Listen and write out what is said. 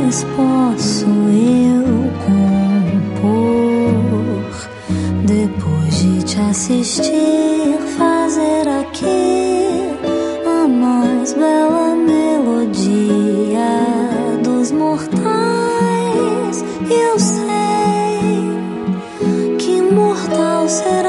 posso eu compor, depois de te assistir, fazer aqui a mais bela melodia dos mortais. E eu sei que mortal será